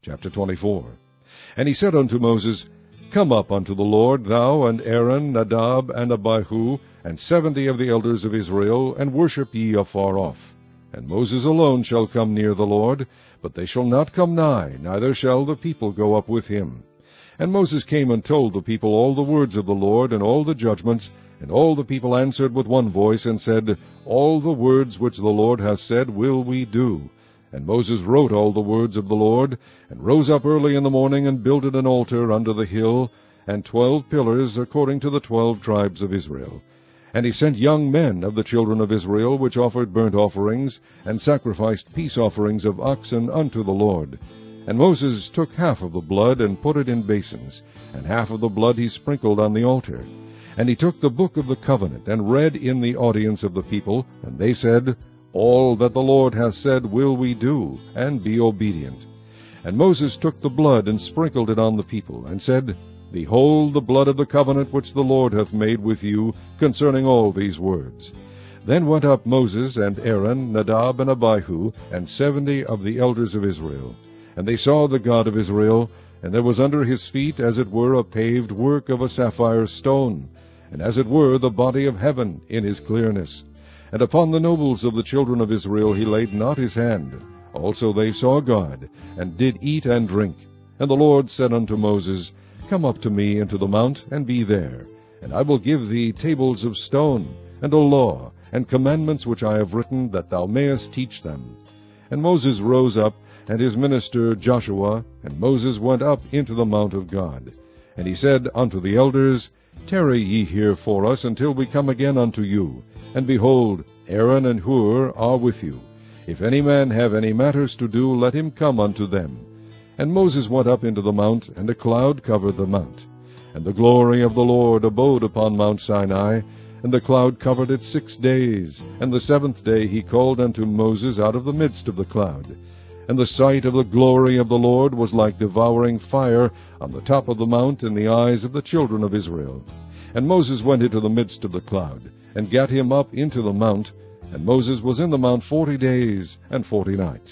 Chapter 24. And he said unto Moses, Come up unto the Lord, thou and Aaron, Nadab and Abihu, and 70 of the elders of Israel, and worship ye afar off. And Moses alone shall come near the Lord, but they shall not come nigh, neither shall the people go up with him. And Moses came and told the people all the words of the Lord, and all the judgments. And all the people answered with one voice, and said, All the words which the Lord hath said will we do. And Moses wrote all the words of the Lord, and rose up early in the morning, and builded an altar under the hill, and 12 pillars according to the 12 tribes of Israel. And he sent young men of the children of Israel, which offered burnt offerings, and sacrificed peace offerings of oxen unto the Lord. And Moses took half of the blood, and put it in basins, and half of the blood he sprinkled on the altar. And he took the book of the covenant, and read in the audience of the people, and they said, All that the Lord hath said will we do, and be obedient. And Moses took the blood, and sprinkled it on the people, and said, Behold the blood of the covenant which the Lord hath made with you concerning all these words. Then went up Moses and Aaron, Nadab and Abihu, and 70 of the elders of Israel. And they saw the God of Israel, and there was under his feet as it were a paved work of a sapphire stone, and as it were the body of heaven in his clearness. And upon the nobles of the children of Israel he laid not his hand. Also they saw God, and did eat and drink. And the Lord said unto Moses, Come up to me into the mount, and be there. And I will give thee tables of stone, and a law, and commandments which I have written, that thou mayest teach them. And Moses rose up, and his minister Joshua, and Moses went up into the mount of God. And he said unto the elders, Tarry ye here for us until we come again unto you. And behold, Aaron and Hur are with you. If any man have any matters to do, let him come unto them. And Moses went up into the mount, and a cloud covered the mount. And the glory of the Lord abode upon Mount Sinai, and the cloud covered it 6 days. And the 7th day he called unto Moses out of the midst of the cloud. And the sight of the glory of the Lord was like devouring fire on the top of the mount in the eyes of the children of Israel. And Moses went into the midst of the cloud, and gat him up into the mount. And Moses was in the mount 40 days and 40 nights.